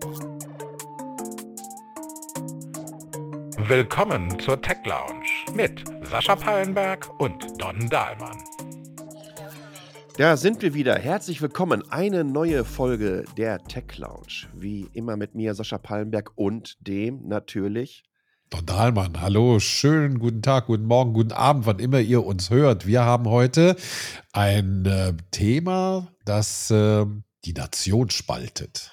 Willkommen zur Tech Lounge mit Sascha Pallenberg und Don Dahlmann. Da sind wir wieder. Herzlich willkommen. Eine neue Folge der Tech Lounge. Wie immer mit mir, Sascha Pallenberg, und dem natürlich Don Dahlmann, hallo, schönen guten Tag, guten Morgen, guten Abend, wann immer ihr uns hört. Wir haben heute ein Thema, das die Nation spaltet.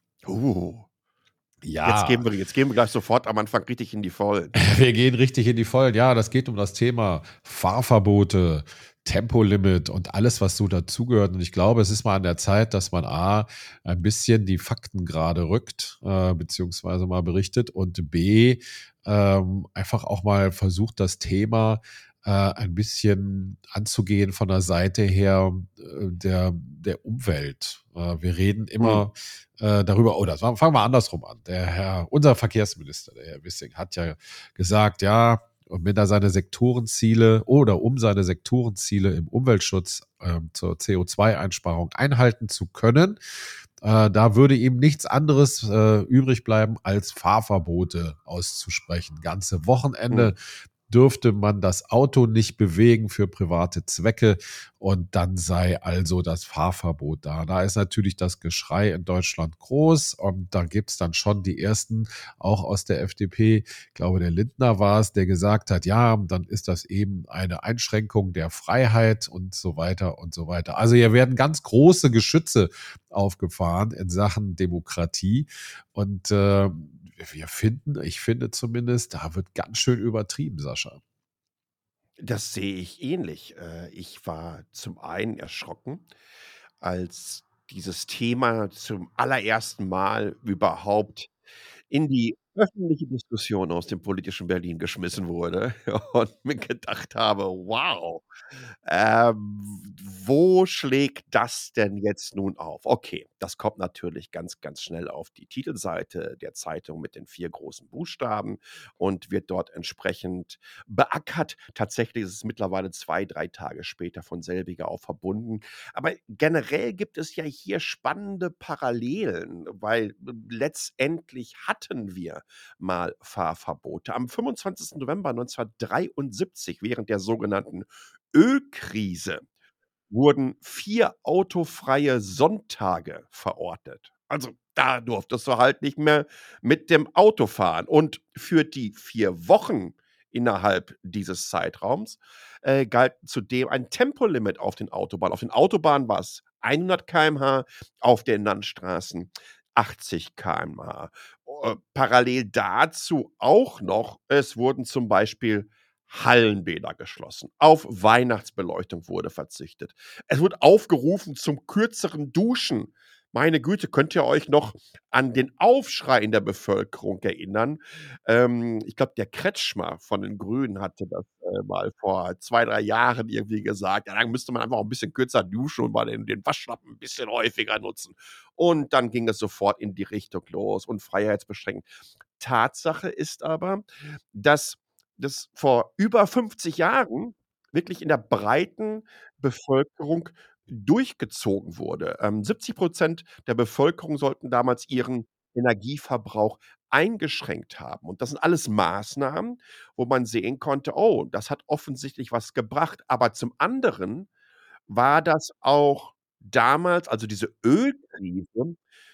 Jetzt gehen wir gleich sofort am Anfang richtig in die Vollen. Wir gehen richtig in die Vollen. Ja, das geht um das Thema Fahrverbote, Tempolimit und alles, was so dazugehört. Und ich glaube, es ist mal an der Zeit, dass man A, ein bisschen die Fakten gerade rückt, beziehungsweise mal berichtet, und B, einfach auch mal versucht, das Thema ein bisschen anzugehen von der Seite her der Umwelt. Wir reden immer darüber, fangen wir andersrum an. Unser Verkehrsminister, der Herr Wissing, hat ja gesagt, ja, und wenn er seine Sektorenziele um seine Sektorenziele im Umweltschutz zur CO2-Einsparung einhalten zu können, da würde ihm nichts anderes übrig bleiben, als Fahrverbote auszusprechen. Ganze Wochenende dürfte man das Auto nicht bewegen für private Zwecke, und dann sei also das Fahrverbot da. Da ist natürlich das Geschrei in Deutschland groß, und da gibt's dann schon die ersten, auch aus der FDP, ich glaube der Lindner war es, der gesagt hat, ja, dann ist das eben eine Einschränkung der Freiheit und so weiter und so weiter. Also hier werden ganz große Geschütze aufgefahren in Sachen Demokratie, und ich finde zumindest, da wird ganz schön übertrieben, Sascha. Das sehe ich ähnlich. Ich war zum einen erschrocken, als dieses Thema zum allerersten Mal überhaupt in die öffentliche Diskussion aus dem politischen Berlin geschmissen wurde und mir gedacht habe: „Wow, wo schlägt das denn jetzt nun auf?“ Okay, das kommt natürlich ganz, ganz schnell auf die Titelseite der Zeitung mit den 4 großen Buchstaben und wird dort entsprechend beackert. Tatsächlich ist es mittlerweile 2, 3 Tage später von selbiger auch verbunden. Aber generell gibt es ja hier spannende Parallelen, weil letztendlich hatten wir mal Fahrverbote. Am 25. November 1973 während der sogenannten Ölkrise wurden 4 autofreie Sonntage verordnet. Also, da durftest du halt nicht mehr mit dem Auto fahren. Und für die 4 Wochen innerhalb dieses Zeitraums, galt zudem ein Tempolimit auf den Autobahnen. Auf den Autobahnen war's 100 km/h, auf den Landstraßen 80 km/h. Parallel dazu auch noch, es wurden zum Beispiel Hallenbäder geschlossen. Auf Weihnachtsbeleuchtung wurde verzichtet. Es wurde aufgerufen zum kürzeren Duschen. Meine Güte, könnt ihr euch noch an den Aufschrei in der Bevölkerung erinnern? Ich glaube, der Kretschmer von den Grünen hatte das, mal vor 2, 3 Jahren irgendwie gesagt: „Ja, dann müsste man einfach auch 'n bisschen kürzer duschen und mal den Waschlappen 'n bisschen häufiger nutzen.“ Und dann ging es sofort in die Richtung los und freiheitsbeschränkend. Tatsache ist aber, dass das vor über 50 Jahren wirklich in der breiten Bevölkerung durchgezogen wurde. 70% der Bevölkerung sollten damals ihren Energieverbrauch eingeschränkt haben. Und das sind alles Maßnahmen, wo man sehen konnte: „Oh, das hat offensichtlich was gebracht.“ Aber zum anderen war das auch damals, also diese Ölkrise,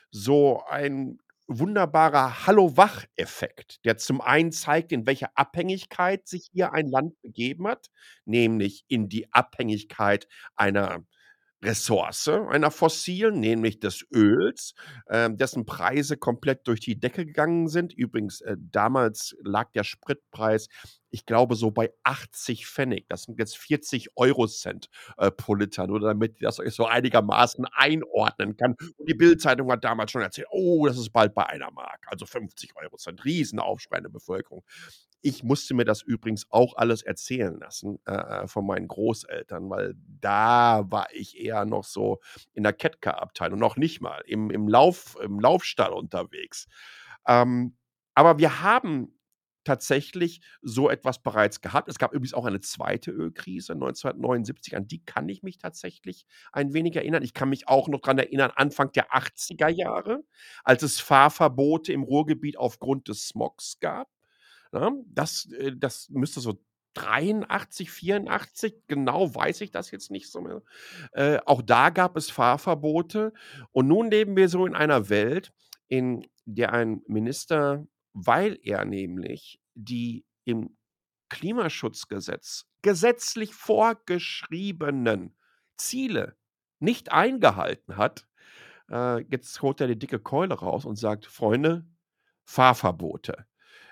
so ein wunderbarer Hallo-Wach-Effekt, der zum einen zeigt, in welche Abhängigkeit sich hier ein Land begeben hat, nämlich in die Abhängigkeit einer Ressource, einer fossilen, nämlich des Öls, dessen Preise komplett durch die Decke gegangen sind. Übrigens, damals lag der Spritpreis, ich glaube, so bei 80 Pfennig. Das sind jetzt 40 Eurocent pro Liter, nur damit ihr das euch so einigermaßen einordnen kann. Und die Bild-Zeitung hat damals schon erzählt: „Oh, das ist bald bei 1 Mark, also 50 Eurocent.“ Riesenaufschrei in der Bevölkerung. Ich musste mir das übrigens auch alles erzählen lassen, von meinen Großeltern, weil da war ich eher noch so in der Catcar-Abteilung, noch nicht mal im Laufstall unterwegs. Ähm, aber wir haben tatsächlich so etwas bereits gehabt. Es gab übrigens auch eine zweite Ölkrise 1979, an die kann ich mich tatsächlich ein wenig erinnern. Ich kann mich auch noch dran erinnern, Anfang der 80er Jahre, als es Fahrverbote im Ruhrgebiet aufgrund des Smogs gab. Ja, das müsste so 83, 84, genau weiß ich das jetzt nicht so mehr. Auch da gab es Fahrverbote. Und nun leben wir so in einer Welt, in der ein Minister, weil er nämlich die im Klimaschutzgesetz gesetzlich vorgeschriebenen Ziele nicht eingehalten hat, jetzt holt er die dicke Keule raus und sagt: „Freunde, Fahrverbote."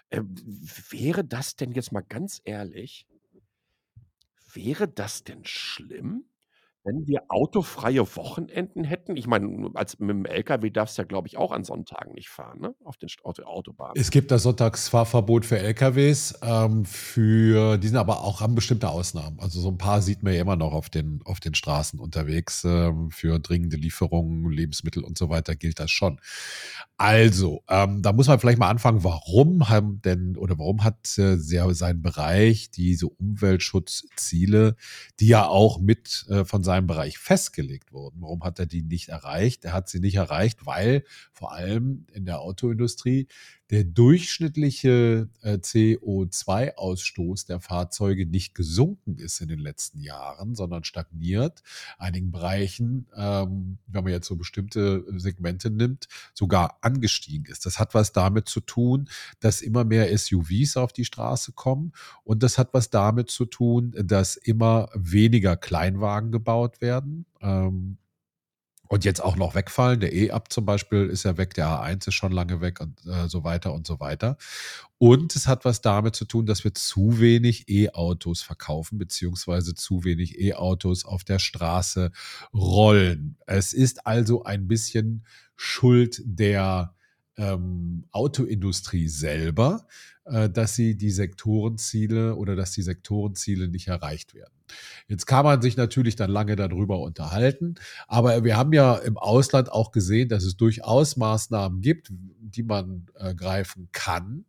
Wäre das denn jetzt mal ganz ehrlich, wäre das denn schlimm, wenn wir autofreie Wochenenden hätten? Ich meine, als mit dem LKW darfst du ja, glaube ich, auch an Sonntagen nicht fahren, ne, auf den Autobahnen. Es gibt das Sonntagsfahrverbot für LKWs, die sind aber auch haben bestimmte Ausnahmen. Also so ein paar sieht man ja immer noch auf den Straßen unterwegs. Für dringende Lieferungen, Lebensmittel und so weiter gilt das schon. Also, da muss man vielleicht mal anfangen, warum hat sein Bereich diese Umweltschutzziele, die ja auch mit von seinem Bereich festgelegt wurden, warum hat er die nicht erreicht? Er hat sie nicht erreicht, weil vor allem in der Autoindustrie der durchschnittliche CO2-Ausstoß der Fahrzeuge nicht gesunken ist in den letzten Jahren, sondern stagniert. Einigen Bereichen, wenn man jetzt so bestimmte Segmente nimmt, sogar angestiegen ist. Das hat was damit zu tun, dass immer mehr SUVs auf die Straße kommen, und das hat was damit zu tun, dass immer weniger Kleinwagen gebaut werden. Und jetzt auch noch wegfallen. Der E-Up zum Beispiel ist ja weg, der A1 ist schon lange weg und so weiter und so weiter. Und es hat was damit zu tun, dass wir zu wenig E-Autos verkaufen, beziehungsweise zu wenig E-Autos auf der Straße rollen. Es ist also ein bisschen Schuld der Autoindustrie selber, dass die Sektorenziele nicht erreicht werden. Jetzt kann man sich natürlich dann lange darüber unterhalten, aber wir haben ja im Ausland auch gesehen, dass es durchaus Maßnahmen gibt, die man greifen kann,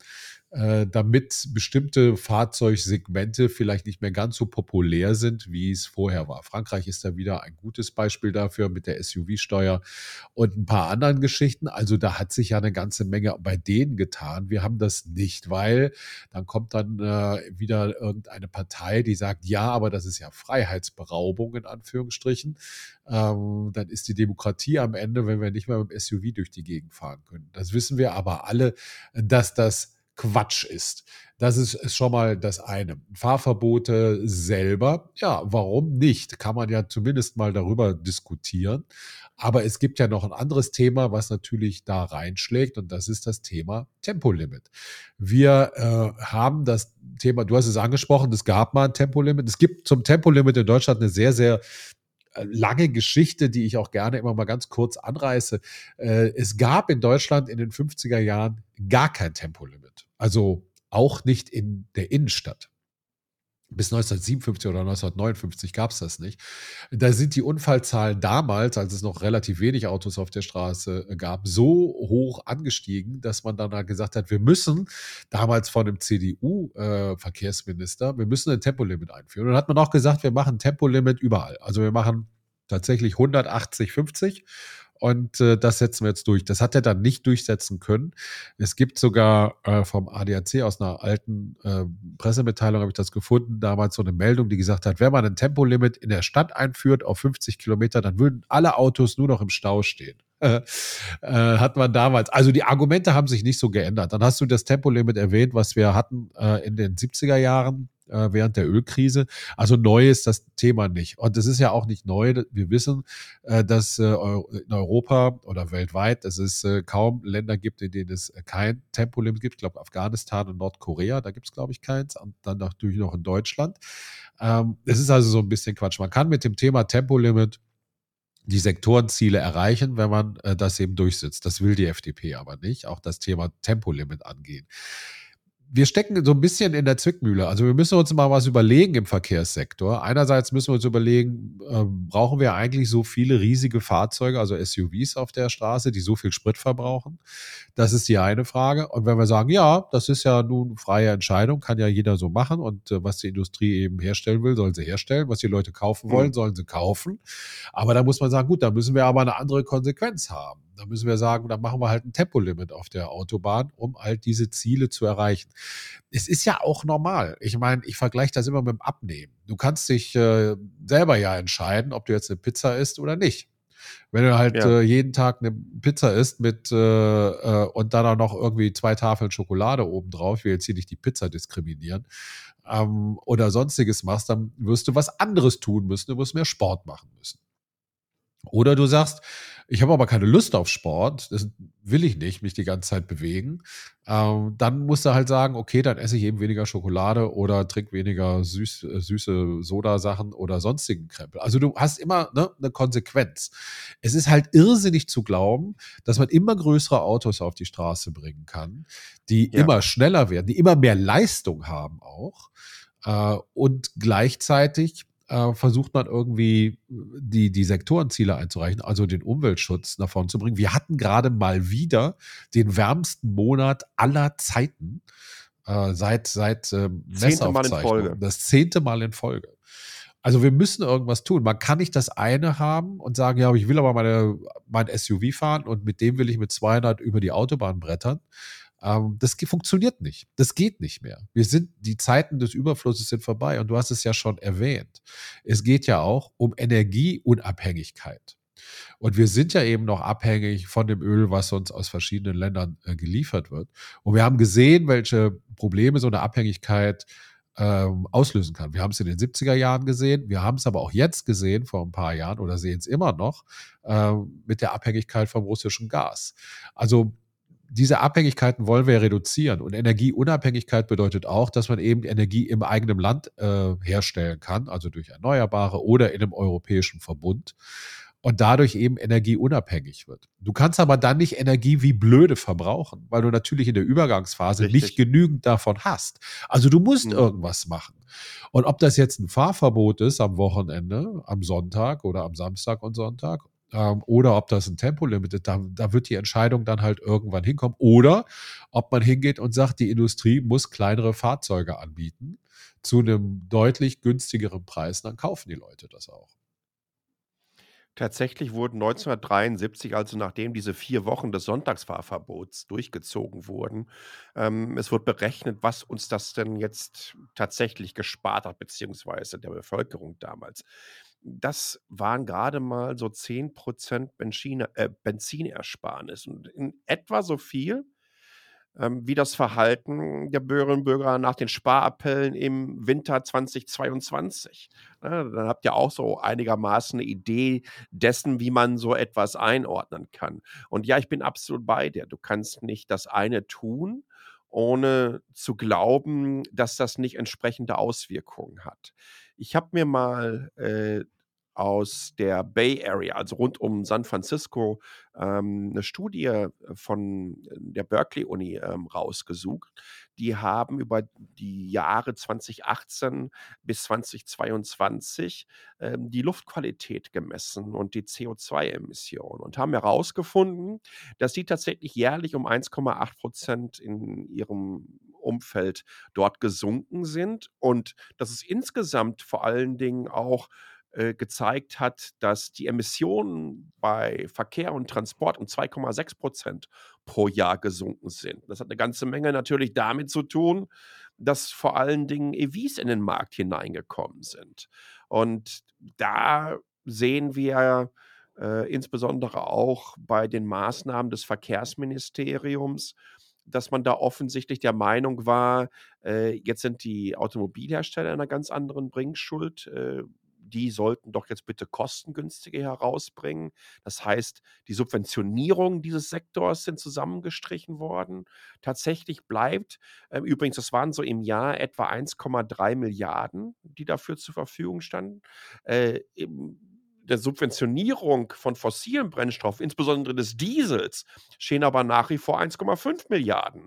damit bestimmte Fahrzeugsegmente vielleicht nicht mehr ganz so populär sind, wie es vorher war. Frankreich ist da wieder ein gutes Beispiel dafür mit der SUV-Steuer und ein paar anderen Geschichten. Also da hat sich ja eine ganze Menge bei denen getan. Wir haben das nicht, weil dann kommt dann wieder irgendeine Partei, die sagt, ja, aber das ist ja Freiheitsberaubung in Anführungsstrichen. Dann ist die Demokratie am Ende, wenn wir nicht mehr mit dem SUV durch die Gegend fahren können. Das wissen wir aber alle, dass das Quatsch ist. Das ist schon mal das eine. Fahrverbote selber, ja, warum nicht? Kann man ja zumindest mal darüber diskutieren. Aber es gibt ja noch ein anderes Thema, was natürlich da reinschlägt, und das ist das Thema Tempolimit. Wir haben das Thema, du hast es angesprochen, es gab mal ein Tempolimit. Es gibt zum Tempolimit in Deutschland eine sehr, sehr lange Geschichte, die ich auch gerne immer mal ganz kurz anreiße. Es gab in Deutschland in den 50er Jahren gar kein Tempolimit. Also auch nicht in der Innenstadt. Bis 1957 oder 1959 gab es das nicht. Da sind die Unfallzahlen damals, als es noch relativ wenig Autos auf der Straße gab, so hoch angestiegen, dass man dann gesagt hat, wir müssen, damals von dem CDU-Verkehrsminister, wir müssen ein Tempolimit einführen. Und dann hat man auch gesagt, wir machen ein Tempolimit überall. Also wir machen tatsächlich 180, 50. Und das setzen wir jetzt durch. Das hat er dann nicht durchsetzen können. Es gibt sogar vom ADAC aus einer alten Pressemitteilung, habe ich das gefunden, damals so eine Meldung, die gesagt hat, wenn man ein Tempolimit in der Stadt einführt auf 50 Kilometer, dann würden alle Autos nur noch im Stau stehen. Hat man damals. Also die Argumente haben sich nicht so geändert. Dann hast du das Tempolimit erwähnt, was wir hatten in den 70er Jahren während der Ölkrise. Also neu ist das Thema nicht. Und es ist ja auch nicht neu. Wir wissen, dass in Europa oder weltweit es kaum Länder gibt, in denen es kein Tempolimit gibt. Ich glaube, Afghanistan und Nordkorea, da gibt es, glaube ich, keins. Und dann natürlich noch in Deutschland. Es ist also so ein bisschen Quatsch. Man kann mit dem Thema Tempolimit die Sektorenziele erreichen, wenn man das eben durchsetzt. Das will die FDP aber nicht. Auch das Thema Tempolimit angehen. wir stecken so ein bisschen in der Zwickmühle. Also wir müssen uns mal was überlegen im Verkehrssektor. Einerseits müssen wir uns überlegen, brauchen wir eigentlich so viele riesige Fahrzeuge, also SUVs auf der Straße, die so viel Sprit verbrauchen? Das ist die eine Frage. Und wenn wir sagen, ja, das ist ja nun freie Entscheidung, kann ja jeder so machen. Und was die Industrie eben herstellen will, soll sie herstellen. Was die Leute kaufen wollen, sollen sie kaufen. Aber da muss man sagen, gut, da müssen wir aber eine andere Konsequenz haben. Da müssen wir sagen, dann machen wir halt ein Tempolimit auf der Autobahn, um halt diese Ziele zu erreichen. Es ist ja auch normal. Ich meine, ich vergleiche das immer mit dem Abnehmen. Du kannst dich selber ja entscheiden, ob du jetzt eine Pizza isst oder nicht. Wenn du halt Ja. jeden Tag eine Pizza isst und dann auch noch irgendwie 2 Tafeln Schokolade obendrauf, ich will jetzt hier nicht die Pizza diskriminieren, oder sonstiges machst, dann wirst du was anderes tun müssen, du wirst mehr Sport machen müssen. Oder du sagst, ich habe aber keine Lust auf Sport, das will ich nicht, mich die ganze Zeit bewegen. Dann musst du halt sagen, okay, dann esse ich eben weniger Schokolade oder trinke weniger süße Sodasachen oder sonstigen Krempel. Also du hast immer, ne, eine Konsequenz. Es ist halt irrsinnig zu glauben, dass man immer größere Autos auf die Straße bringen kann, die Ja. immer schneller werden, die immer mehr Leistung haben auch. Und gleichzeitig versucht man irgendwie die Sektorenziele einzureichen, also den Umweltschutz nach vorne zu bringen. Wir hatten gerade mal wieder den wärmsten Monat aller Zeiten seit 10. Mal in Messaufzeichnungen. Folge. Das 10. Mal in Folge. Also wir müssen irgendwas tun. Man kann nicht das eine haben und sagen, ja, ich will aber mein SUV fahren und mit dem will ich mit 200 über die Autobahn brettern. Das funktioniert nicht. Das geht nicht mehr. Die Zeiten des Überflusses sind vorbei und du hast es ja schon erwähnt. Es geht ja auch um Energieunabhängigkeit. Und wir sind ja eben noch abhängig von dem Öl, was uns aus verschiedenen Ländern geliefert wird. Und wir haben gesehen, welche Probleme so eine Abhängigkeit auslösen kann. Wir haben es in den 70er Jahren gesehen, wir haben es aber auch jetzt gesehen, vor ein paar Jahren, oder sehen es immer noch, mit der Abhängigkeit vom russischen Gas. Also diese Abhängigkeiten wollen wir reduzieren. Und Energieunabhängigkeit bedeutet auch, dass man eben Energie im eigenen Land herstellen kann, also durch Erneuerbare oder in einem europäischen Verbund und dadurch eben energieunabhängig wird. Du kannst aber dann nicht Energie wie blöde verbrauchen, weil du natürlich in der Übergangsphase nicht Richtig. genügend davon hast. Also du musst Mhm. irgendwas machen. Und ob das jetzt ein Fahrverbot ist am Wochenende, am Sonntag oder am Samstag und Sonntag, oder ob das ein Tempolimit ist, da wird die Entscheidung dann halt irgendwann hinkommen. Oder ob man hingeht und sagt, die Industrie muss kleinere Fahrzeuge anbieten zu einem deutlich günstigeren Preis, dann kaufen die Leute das auch. Tatsächlich wurden 1973, also nachdem diese 4 Wochen des Sonntagsfahrverbots durchgezogen wurden, es wird berechnet, was uns das denn jetzt tatsächlich gespart hat, beziehungsweise der Bevölkerung damals. Das waren gerade mal so 10% Benzinersparnis und in etwa so viel, wie das Verhalten der Bürgerinnen und Bürger nach den Sparappellen im Winter 2022. Ne, dann habt ihr auch so einigermaßen eine Idee dessen, wie man so etwas einordnen kann. Und ja, ich bin absolut bei dir. Du kannst nicht das eine tun, ohne zu glauben, dass das nicht entsprechende Auswirkungen hat. Ich habe mir mal aus der Bay Area, also rund um San Francisco, 'ne Studie von der Berkeley-Uni, rausgesucht. Die haben über die Jahre 2018 bis 2022, die Luftqualität gemessen und die CO2-Emissionen und haben herausgefunden, dass die tatsächlich jährlich um 1,8% in ihrem Umfeld dort gesunken sind und dass es insgesamt vor allen Dingen auch gezeigt hat, dass die Emissionen bei Verkehr und Transport um 2,6% pro Jahr gesunken sind. Das hat eine ganze Menge natürlich damit zu tun, dass vor allen Dingen EVs in den Markt hineingekommen sind. Und da sehen wir insbesondere auch bei den Maßnahmen des Verkehrsministeriums, dass man da offensichtlich der Meinung war, jetzt sind die Automobilhersteller in einer ganz anderen Bringschuld. Die sollten doch jetzt bitte kostengünstiger herausbringen. Das heißt, die Subventionierung dieses Sektors sind zusammengestrichen worden. Tatsächlich bleibt übrigens, das waren so im Jahr etwa 1,3 Milliarden, die dafür zur Verfügung standen. Im der Subventionierung von fossilen Brennstoffen, insbesondere des Diesels, stehen aber nach wie vor 1,5 Milliarden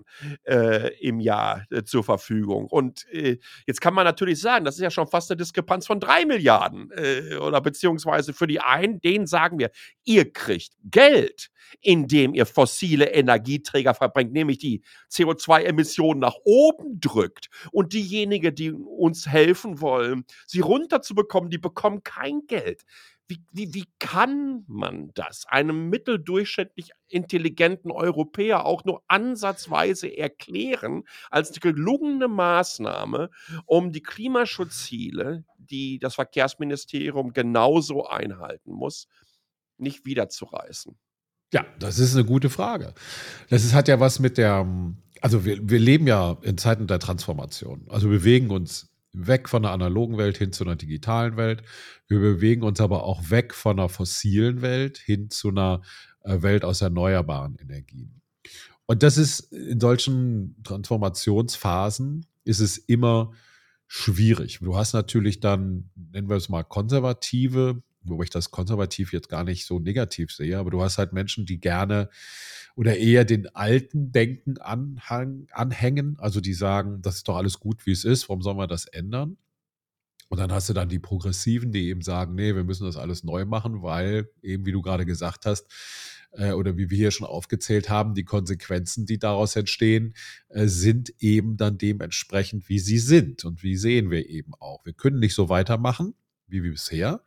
im Jahr zur Verfügung. Und jetzt kann man natürlich sagen, das ist ja schon fast eine Diskrepanz von 3 Milliarden. Oder beziehungsweise für die einen, denen sagen wir, ihr kriegt Geld, indem ihr fossile Energieträger verbringt, nämlich die CO2-Emissionen nach oben drückt. Und diejenigen, die uns helfen wollen, sie runterzubekommen, die bekommen kein Geld. Wie kann man das einem mitteldurchschnittlich intelligenten Europäer auch nur ansatzweise erklären als eine gelungene Maßnahme, um die Klimaschutzziele, die das Verkehrsministerium genauso einhalten muss, nicht wiederzureißen? Ja, das ist eine gute Frage. Hat ja was mit der, also wir leben ja in Zeiten der Transformation. Also wir bewegen uns weg von der analogen Welt hin zu einer digitalen Welt. Wir bewegen uns aber auch weg von einer fossilen Welt hin zu einer Welt aus erneuerbaren Energien. Und das ist in solchen Transformationsphasen ist es immer schwierig. Du hast natürlich dann, nennen wir es mal konservative, wobei ich das konservativ jetzt gar nicht so negativ sehe, aber du hast halt Menschen, die gerne oder eher den alten Denken anhängen, also die sagen, das ist doch alles gut, wie es ist, warum sollen wir das ändern? Und dann hast du dann die Progressiven, die eben sagen, nee, wir müssen das alles neu machen, weil eben, wie du gerade gesagt hast, oder wie wir hier schon aufgezählt haben, die Konsequenzen, die daraus entstehen, sind eben dann dementsprechend, wie sie sind. Und wie sehen wir eben auch. Wir können nicht so weitermachen wie bisher.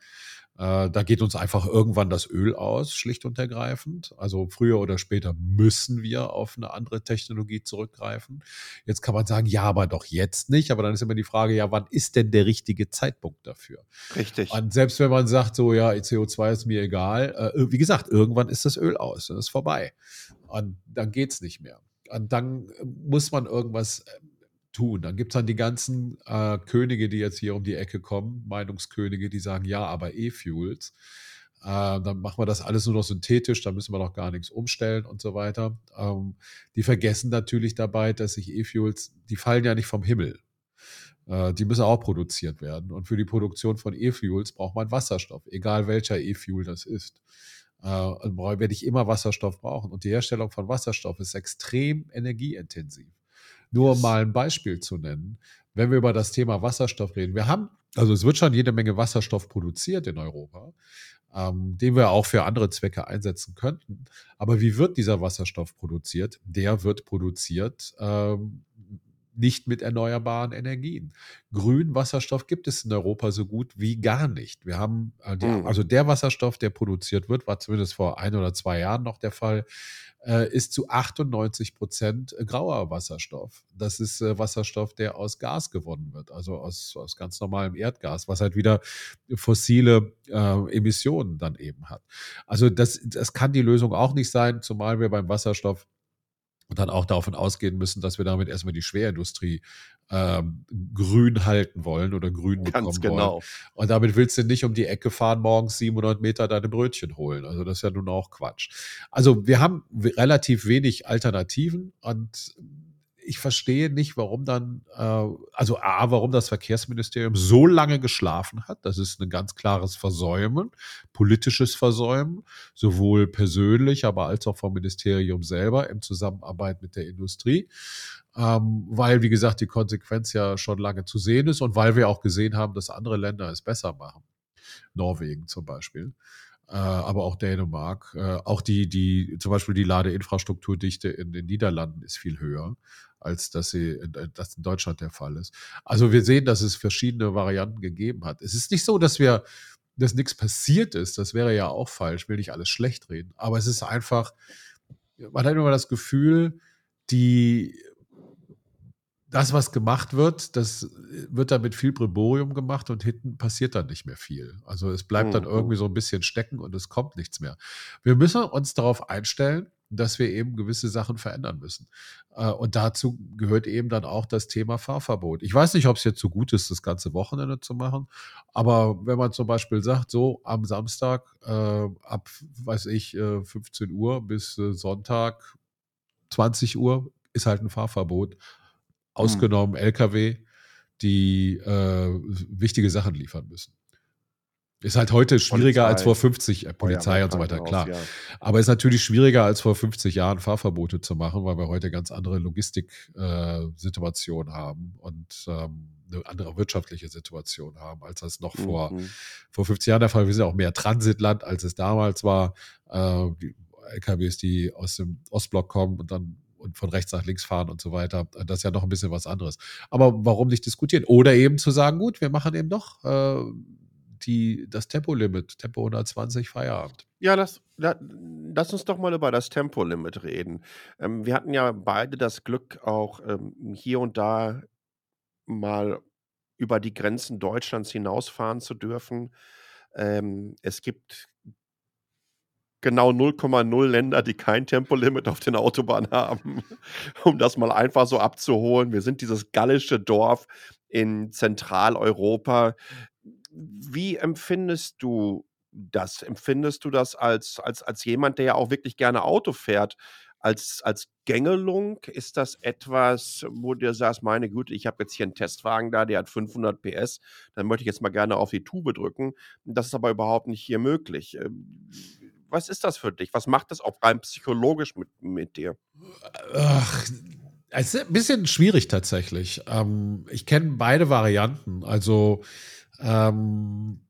Da geht uns einfach irgendwann das Öl aus, schlicht und ergreifend. Also früher oder später müssen wir auf eine andere Technologie zurückgreifen. Jetzt kann man sagen, ja, aber doch jetzt nicht. Aber dann ist immer die Frage, ja, wann ist denn der richtige Zeitpunkt dafür? Richtig. Und selbst wenn man sagt, so, ja, CO2 ist mir egal, wie gesagt, irgendwann ist das Öl aus, dann ist vorbei. Und dann geht's nicht mehr. Und dann muss man irgendwas tun. Dann gibt es dann die ganzen Könige, die jetzt hier um die Ecke kommen, Meinungskönige, die sagen, ja, aber E-Fuels. Dann machen wir das alles nur noch synthetisch, da müssen wir noch gar nichts umstellen und so weiter. Die vergessen natürlich dabei, dass sich E-Fuels, die fallen ja nicht vom Himmel. Die müssen auch produziert werden. Und für die Produktion von E-Fuels braucht man Wasserstoff, egal welcher E-Fuel das ist. Werde ich immer Wasserstoff brauchen. Und die Herstellung von Wasserstoff ist extrem energieintensiv. Nur um mal ein Beispiel zu nennen, wenn wir über das Thema Wasserstoff reden. Also es wird schon jede Menge Wasserstoff produziert in Europa, den wir auch für andere Zwecke einsetzen könnten. Aber wie wird dieser Wasserstoff produziert? Der wird produziert nicht mit erneuerbaren Energien. Grünen Wasserstoff gibt es in Europa so gut wie gar nicht. Wir haben, also der Wasserstoff, der produziert wird, war zumindest vor 1 oder 2 Jahren noch der Fall, ist zu 98% grauer Wasserstoff. Das ist Wasserstoff, der aus Gas gewonnen wird, also aus ganz normalem Erdgas, was halt wieder fossile Emissionen dann eben hat. Also das kann die Lösung auch nicht sein, zumal wir beim Wasserstoff dann auch davon ausgehen müssen, dass wir damit erstmal die Schwerindustrie grün halten wollen oder grün bekommen Ganz genau. wollen. Und damit willst du nicht um die Ecke fahren, morgens 700 Meter deine Brötchen holen. Also das ist ja nun auch Quatsch. Also wir haben relativ wenig Alternativen und ich verstehe nicht, warum dann, warum das Verkehrsministerium so lange geschlafen hat. Das ist ein ganz klares Versäumen, politisches Versäumen, sowohl persönlich, aber als auch vom Ministerium selber in Zusammenarbeit mit der Industrie. Weil, wie gesagt, die Konsequenz ja schon lange zu sehen ist und weil wir auch gesehen haben, dass andere Länder es besser machen. Norwegen zum Beispiel. Aber auch Dänemark. Auch zum Beispiel die Ladeinfrastrukturdichte in den Niederlanden ist viel höher, als das in Deutschland der Fall ist. Also wir sehen, dass es verschiedene Varianten gegeben hat. Es ist nicht so, dass nichts passiert ist. Das wäre ja auch falsch. Ich will nicht alles schlecht reden. Aber es ist einfach, man hat immer das Gefühl, das, was gemacht wird, das wird dann mit viel Brimborium gemacht und hinten passiert dann nicht mehr viel. Also es bleibt dann irgendwie so ein bisschen stecken und es kommt nichts mehr. Wir müssen uns darauf einstellen, dass wir eben gewisse Sachen verändern müssen. Und dazu gehört eben dann auch das Thema Fahrverbot. Ich weiß nicht, ob es jetzt so gut ist, das ganze Wochenende zu machen, aber wenn man zum Beispiel sagt, so am Samstag ab, 15 Uhr bis Sonntag 20 Uhr ist halt ein Fahrverbot, ausgenommen LKW, die wichtige Sachen liefern müssen. Ist halt heute schwieriger als vor Polizei, 50, Feuerwehr, Polizei und so weiter, Krankenhaus, klar. ja. Aber ist natürlich schwieriger als vor 50 Jahren Fahrverbote zu machen, weil wir heute ganz andere Logistik-Situation haben und eine andere wirtschaftliche Situation haben, als das noch vor Mhm. 50 Jahren der Fall war. Wir sind auch mehr Transitland, als es damals war. Die LKWs, die aus dem Ostblock kommen und von rechts nach links fahren und so weiter. Das ist ja noch ein bisschen was anderes. Aber warum nicht diskutieren? Oder eben zu sagen, gut, wir machen eben doch das Tempolimit, Tempo 120, Feierabend. Ja, lass uns doch mal über das Tempolimit reden. Wir hatten ja beide das Glück, auch, hier und da mal über die Grenzen Deutschlands hinausfahren zu dürfen. Es gibt genau 0,0 Länder, die kein Tempolimit auf den Autobahnen haben, um das mal einfach so abzuholen. Wir sind dieses gallische Dorf in Zentraleuropa. Wie empfindest du das? Empfindest du das als jemand, der ja auch wirklich gerne Auto fährt, als Gängelung? Ist das etwas, wo du sagst: „Meine Güte, ich habe jetzt hier einen Testwagen da, der hat 500 PS, dann möchte ich jetzt mal gerne auf die Tube drücken. Das ist aber überhaupt nicht hier möglich.“ Was ist das für dich? Was macht das auch rein psychologisch mit dir? Ach, es ist ein bisschen schwierig tatsächlich. Ich kenne beide Varianten. Also ähm,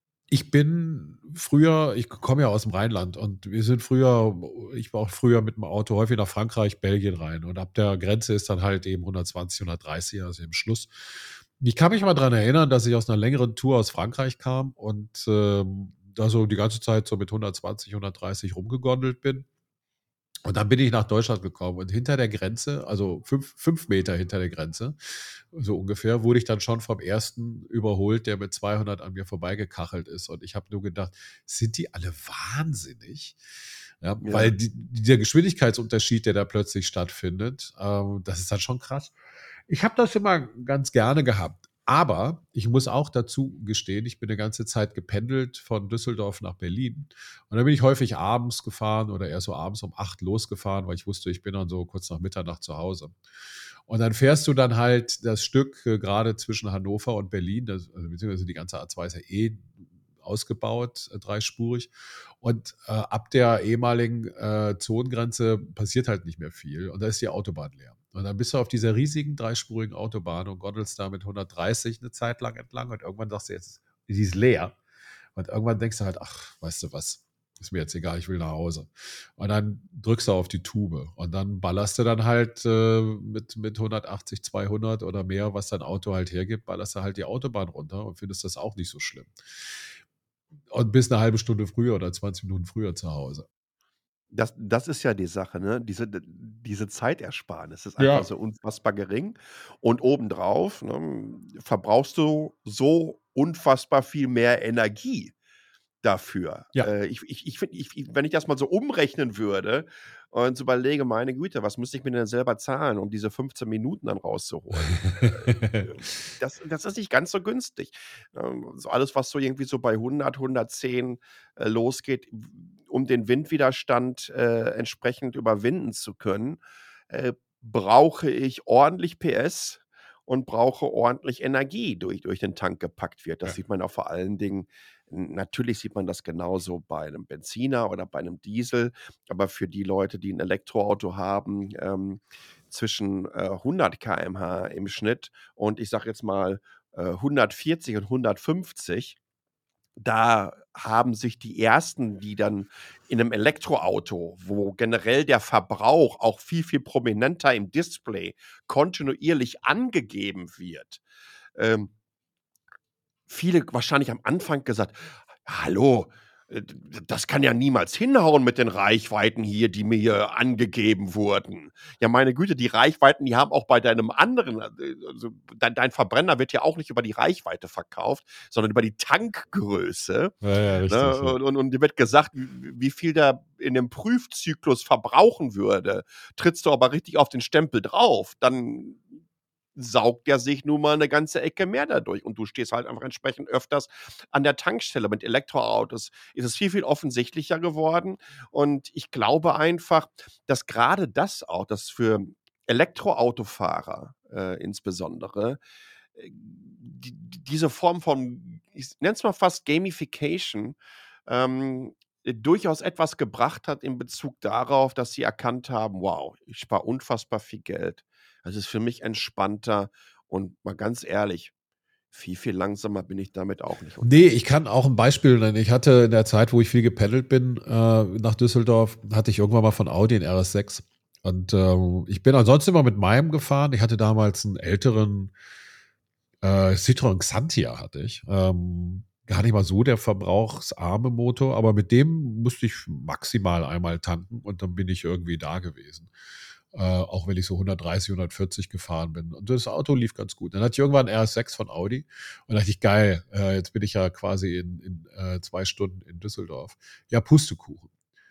ich komme ja aus dem Rheinland und ich war auch früher mit dem Auto häufig nach Frankreich, Belgien rein und ab der Grenze ist dann halt eben 120, 130, also im Schluss. Ich kann mich mal dran erinnern, dass ich aus einer längeren Tour aus Frankreich kam und da so die ganze Zeit so mit 120, 130 rumgegondelt bin. Und dann bin ich nach Deutschland gekommen und hinter der Grenze, also 5 Meter hinter der Grenze, so ungefähr, wurde ich dann schon vom ersten überholt, der mit 200 an mir vorbeigekachelt ist. Und ich habe nur gedacht, sind die alle wahnsinnig? Ja, weil Ja. dieser Geschwindigkeitsunterschied, der da plötzlich stattfindet, das ist dann schon krass. Ich habe das immer ganz gerne gehabt. Aber ich muss auch dazu gestehen, ich bin eine ganze Zeit gependelt von Düsseldorf nach Berlin. Und dann bin ich häufig abends gefahren oder eher so abends um 8 losgefahren, weil ich wusste, ich bin dann so kurz nach Mitternacht zu Hause. Und dann fährst du dann halt das Stück gerade zwischen Hannover und Berlin, also beziehungsweise die ganze A2 ist ja ausgebaut, dreispurig. Und ab der ehemaligen Zonengrenze passiert halt nicht mehr viel. Und da ist die Autobahn leer. Und dann bist du auf dieser riesigen dreispurigen Autobahn und gondelst da mit 130 eine Zeit lang entlang. Und irgendwann sagst du jetzt, die ist leer. Und irgendwann denkst du halt, ach, weißt du was, ist mir jetzt egal, ich will nach Hause. Und dann drückst du auf die Tube und dann ballerst du dann halt mit 180, 200 oder mehr, was dein Auto halt hergibt, ballerst du halt die Autobahn runter und findest das auch nicht so schlimm. Und bist eine halbe Stunde früher oder 20 Minuten früher zu Hause. Das ist ja die Sache, ne? Diese Zeitersparnis ist einfach Ja. so unfassbar gering und obendrauf, ne, verbrauchst du so unfassbar viel mehr Energie dafür. Ja. Ich finde, wenn ich das mal so umrechnen würde und so überlege, meine Güte, was müsste ich mir denn selber zahlen, um diese 15 Minuten dann rauszuholen? Das ist nicht ganz so günstig. So alles, was so irgendwie so bei 100, 110 losgeht, um den Windwiderstand entsprechend überwinden zu können, brauche ich ordentlich PS und brauche ordentlich Energie, durch den Tank gepackt wird. Das Ja. sieht man auch vor allen Dingen. Natürlich sieht man das genauso bei einem Benziner oder bei einem Diesel, aber für die Leute, die ein Elektroauto haben, zwischen 100 km/h im Schnitt und ich sage jetzt mal 140 und 150, da haben sich die ersten, die dann in einem Elektroauto, wo generell der Verbrauch auch viel, viel prominenter im Display kontinuierlich angegeben wird, ähm, viele wahrscheinlich am Anfang gesagt: „Hallo, das kann ja niemals hinhauen mit den Reichweiten hier, die mir hier angegeben wurden.“ Ja, meine Güte, die Reichweiten, die haben auch bei deinem anderen also, dein Verbrenner wird ja auch nicht über die Reichweite verkauft, sondern über die Tankgröße, Ja, ja, ne? richtig, ja. Und dir wird gesagt, wie viel der in dem Prüfzyklus verbrauchen würde. Trittst du aber richtig auf den Stempel drauf, dann saugt der sich nun mal 'ne ganze Ecke mehr dadurch und du stehst halt einfach entsprechend öfters an der Tankstelle. Mit Elektroautos ist es viel, viel offensichtlicher geworden und ich glaube einfach, dass grade das auch, dass für Elektroautofahrer, insbesondere, diese Form von ich nenne es mal fast Gamification, durchaus etwas gebracht hat in Bezug darauf, dass sie erkannt haben: „Wow, ich spare unfassbar viel Geld. Das ist für mich entspannter und mal ganz ehrlich, viel langsamer bin ich damit auch nicht Nee, ich unterwegs.“ kann auch ein Beispiel nennen. Ich hatte in der Zeit, wo ich viel gependelt bin, nach Düsseldorf, hatte ich irgendwann mal von Audi einen RS6. Und ich bin ansonsten immer mit meinem gefahren. Ich hatte damals einen älteren Citroën Xantia hatte ich. Gar nicht mal so der verbrauchsarme Motor, aber mit dem musste ich maximal einmal tanken und dann bin ich irgendwie da gewesen. Auch wenn ich so 130, 140 gefahren bin. Und das Auto lief ganz gut. Dann hatte ich irgendwann einen RS6 von Audi und dachte ich, geil, jetzt bin ich ja quasi in 2 Stunden in Düsseldorf. Ja, Pustekuchen.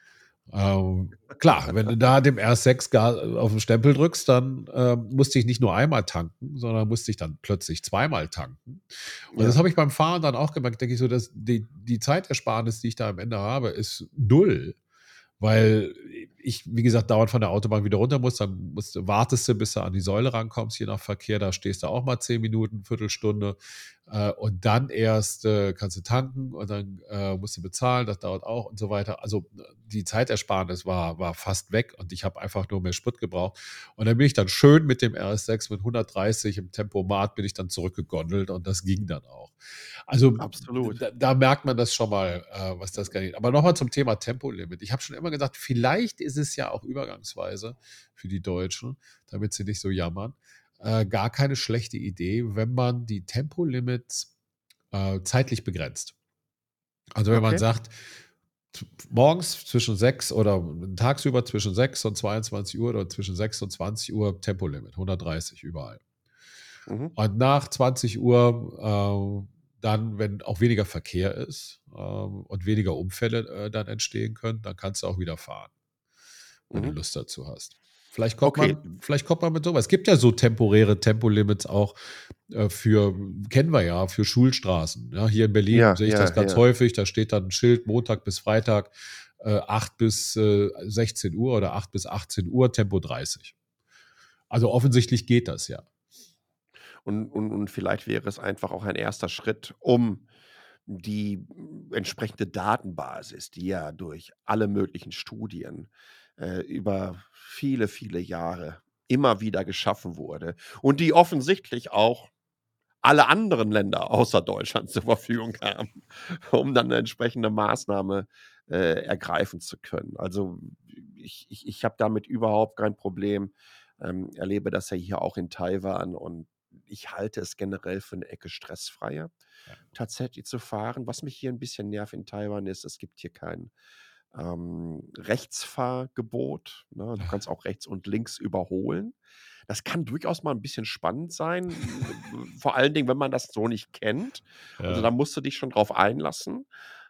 Klar, wenn du da dem R6 auf den Stempel drückst, dann musste ich nicht nur einmal tanken, sondern musste ich dann plötzlich zweimal tanken. Und das Ja. habe ich beim Fahren dann auch gemerkt, denke ich so, dass die Zeitersparnis, die ich da am Ende habe, ist null. Weil ich, wie gesagt, dauernd von der Autobahn wieder runter muss, dann wartest du, bis du an die Säule rankommst, je nach Verkehr, da stehst du auch mal 10 Minuten, Viertelstunde und dann erst kannst du tanken und dann musst du bezahlen, das dauert auch und so weiter. Also die Zeitersparnis war fast weg und ich habe einfach nur mehr Sprit gebraucht und dann bin ich dann schön mit dem RS6 mit 130 im Tempomat bin ich dann zurückgegondelt und das ging dann auch. Also Absolut. da merkt man das schon mal, was das geht. Aber nochmal zum Thema Tempolimit. Ich habe schon immer gesagt, vielleicht ist es ja auch übergangsweise für die Deutschen, damit sie nicht so jammern, gar keine schlechte Idee, wenn man die Tempolimits zeitlich begrenzt. Also wenn man Okay. sagt, morgens zwischen 6 oder tagsüber zwischen 6 und 22 Uhr oder zwischen 6 und 20 Uhr Tempolimit, 130 überall. Mhm. Und nach 20 Uhr, dann, wenn auch weniger Verkehr ist und weniger Unfälle dann entstehen können, dann kannst du auch wieder fahren, wenn du Mhm. Lust dazu hast. Vielleicht kommt Okay. man mit sowas. Es gibt ja so temporäre Tempolimits auch kennen wir ja, für Schulstraßen. Ja, hier in Berlin Ja, sehe ich das ja, ganz ja. häufig. Da steht dann ein Schild Montag bis Freitag 8 bis 16 Uhr oder 8 bis 18 Uhr Tempo 30. Also offensichtlich geht das ja. Und vielleicht wäre es einfach auch ein erster Schritt, um die entsprechende Datenbasis, die ja durch alle möglichen Studien, über viele Jahre immer wieder geschaffen wurde und die offensichtlich auch alle anderen Länder außer Deutschland zur Verfügung haben, um dann 'ne entsprechende Maßnahme, ergreifen zu können. Also, ich habe damit überhaupt kein Problem, erlebe das ja hier auch in Taiwan und ich halte es generell für 'ne Ecke stressfreier, tatsächlich zu fahren. Was mich hier 'n bisschen nervt in Taiwan ist, es gibt hier kein, Rechtsfahrgebot, ne? Du kannst auch rechts und links überholen. Das kann durchaus mal 'n bisschen spannend sein, vor allen Dingen, wenn man das so nicht kennt. Also, Ja. da musst du dich schon drauf einlassen,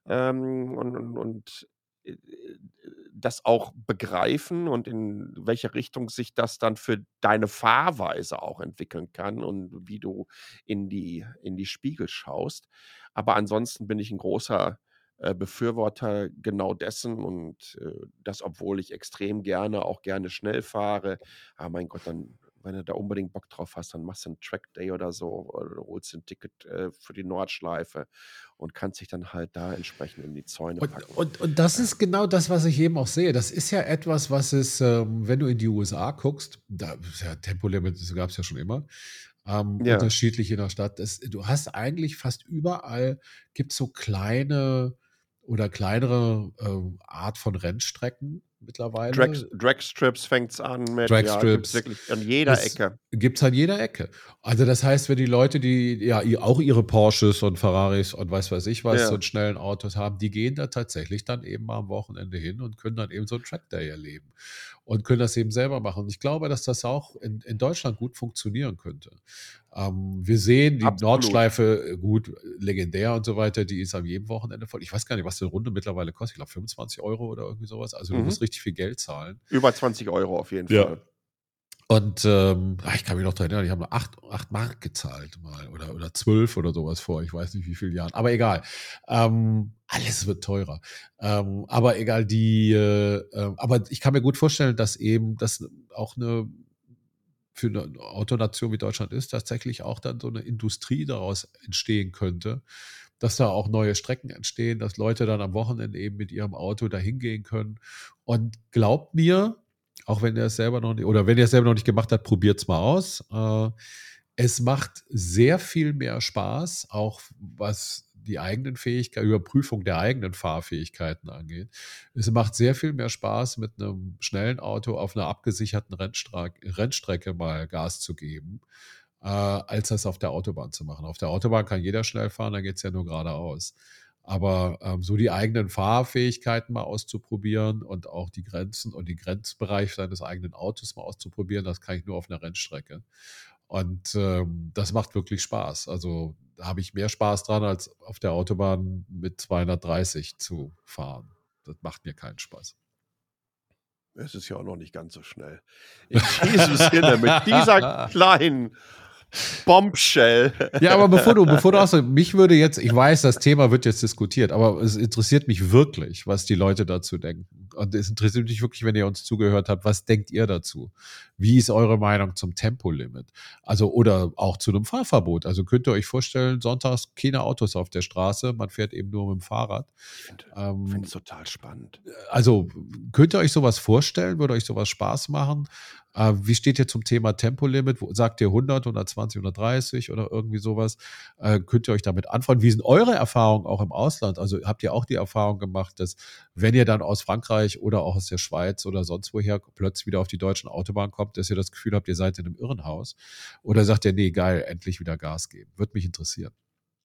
und das auch begreifen und in welche Richtung sich das dann für deine Fahrweise auch entwickeln kann und wie du in die Spiegel schaust. Aber ansonsten bin ich 'n großer, Befürworter genau dessen und, das, obwohl ich extrem gerne schnell fahre. Aber mein Gott, dann wenn du da unbedingt Bock drauf hast, dann machst du 'n Track-Day oder so oder du holst dir 'n Ticket, für die Nordschleife und kannst dich dann halt da entsprechend in die Zäune packen. Und das ist Ähm, genau das, was ich eben auch sehe. Das ist ja etwas, was es, wenn du in die USA guckst, da ist ja Tempolimit, das gab es ja schon immer, ja, unterschiedlich in der Stadt. Du hast eigentlich fast überall, gibt es so kleine oder kleinere Art von Rennstrecken mittlerweile. Dragstrips fängt's an mit, ja, gibt's Dragstrips. wirklich an jeder Das Ecke. gibt's an jeder Ecke. Also das heißt, wenn die Leute, die ja auch ihre Porsches und Ferraris und weiß ich was Ja. und schnellen Autos haben, die gehen da tatsächlich dann eben mal am Wochenende hin und können dann eben so einen Trackday erleben und können das eben selber machen. Und ich glaube, dass das auch in Deutschland gut funktionieren könnte. Wir sehen die Absolut. Nordschleife, gut, legendär und so weiter, die ist an jedem Wochenende voll. Ich weiß gar nicht, was die Runde mittlerweile kostet. Ich glaube 25 € oder irgendwie sowas. Also du Mhm. musst richtig viel Geld zahlen. Über 20 € auf jeden Ja. Fall. Und ich kann mich noch daran erinnern, ich habe nur 8 Mark gezahlt mal oder 12 oder sowas vor, ich weiß nicht wie vielen Jahren, aber egal. Alles wird teurer. Aber egal, aber ich kann mir gut vorstellen, dass eben das auch eine für eine Autonation wie Deutschland ist, tatsächlich auch dann so eine Industrie daraus entstehen könnte, dass da auch neue Strecken entstehen, dass Leute dann am Wochenende eben mit ihrem Auto dahin gehen können. Und glaubt mir, auch wenn ihr es selber noch nicht, oder wenn ihr es selber noch nicht gemacht habt, probiert es mal aus. Es macht sehr viel mehr Spaß, auch was die eigenen Fähigkeiten, Überprüfung der eigenen Fahrfähigkeiten angeht. Es macht sehr viel mehr Spaß, mit einem schnellen Auto auf einer abgesicherten Rennstrecke mal Gas zu geben, als das auf der Autobahn zu machen. Auf der Autobahn kann jeder schnell fahren, da geht es ja nur geradeaus. Aber so die eigenen Fahrfähigkeiten mal auszuprobieren und auch die Grenzen und den Grenzbereich seines eigenen Autos mal auszuprobieren, das kann ich nur auf einer Rennstrecke. Und das macht wirklich Spaß. Also da habe ich mehr Spaß dran, als auf der Autobahn mit 230 zu fahren. Das macht mir keinen Spaß. Es ist ja auch noch nicht ganz so schnell. In diesem Sinne, mit dieser kleinen Bombshell. Ja, aber bevor du auch so, mich würde jetzt, ich weiß, das Thema wird jetzt diskutiert, aber es interessiert mich wirklich, was die Leute dazu denken. Und es interessiert mich wirklich, wenn ihr uns zugehört habt, was denkt ihr dazu? Wie ist eure Meinung zum Tempolimit? Also, oder auch zu einem Fahrverbot. Also könnt ihr euch vorstellen, sonntags keine Autos auf der Straße, man fährt eben nur mit dem Fahrrad. Ich finde es total spannend. Also, könnt ihr euch sowas vorstellen? Würde euch sowas Spaß machen? Wie steht ihr zum Thema Tempolimit? Sagt ihr 100, 120, 130 oder irgendwie sowas? Könnt ihr euch damit anfreunden? Wie sind eure Erfahrungen auch im Ausland? Also habt ihr auch die Erfahrung gemacht, dass wenn ihr dann aus Frankreich oder auch aus der Schweiz oder sonst woher plötzlich wieder auf die deutschen Autobahnen kommt, dass ihr das Gefühl habt, ihr seid in einem Irrenhaus? Oder sagt ihr, nee, geil, endlich wieder Gas geben? Würde mich interessieren.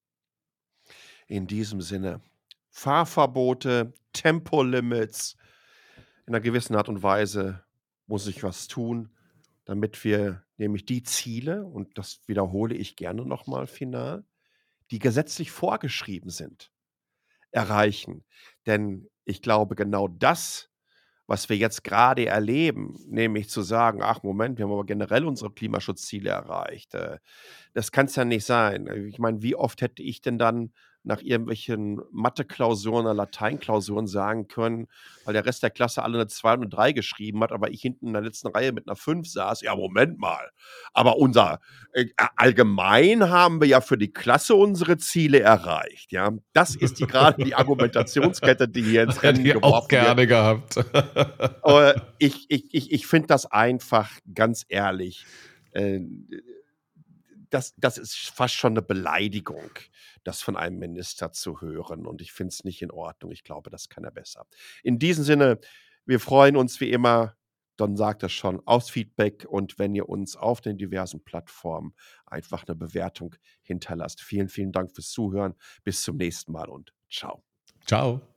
In diesem Sinne, Fahrverbote, Tempolimits, in einer gewissen Art und Weise muss ich was tun, damit wir nämlich die Ziele, und das wiederhole ich gerne nochmal final, die gesetzlich vorgeschrieben sind, erreichen. Denn ich glaube, genau das, was wir jetzt gerade erleben, nämlich zu sagen: „Ach Moment, wir haben aber generell unsere Klimaschutzziele erreicht." Das kann's ja nicht sein. Ich meine, wie oft hätte ich denn dann nach irgendwelchen Mathe-Klausuren oder Lateinklausuren sagen können, weil der Rest der Klasse alle 'ne 2 und 'ne 3 geschrieben hat, aber ich hinten in der letzten Reihe mit 'ner 5 saß. Ja, Moment mal, aber allgemein haben wir ja für die Klasse unsere Ziele erreicht, ja? Das ist gerade die Argumentationskette, die hier ins Rennen Hätte ich auch geworfen wird. gerne gehabt. Ich finde das einfach, ganz ehrlich, das ist fast schon eine Beleidigung, das von einem Minister zu hören, und ich finde es nicht in Ordnung. Ich glaube, das kann er besser. In diesem Sinne, wir freuen uns wie immer, Don sagt das schon, aufs Feedback, und wenn ihr uns auf den diversen Plattformen einfach eine Bewertung hinterlasst. Vielen, vielen Dank fürs Zuhören. Bis zum nächsten Mal und ciao. Ciao.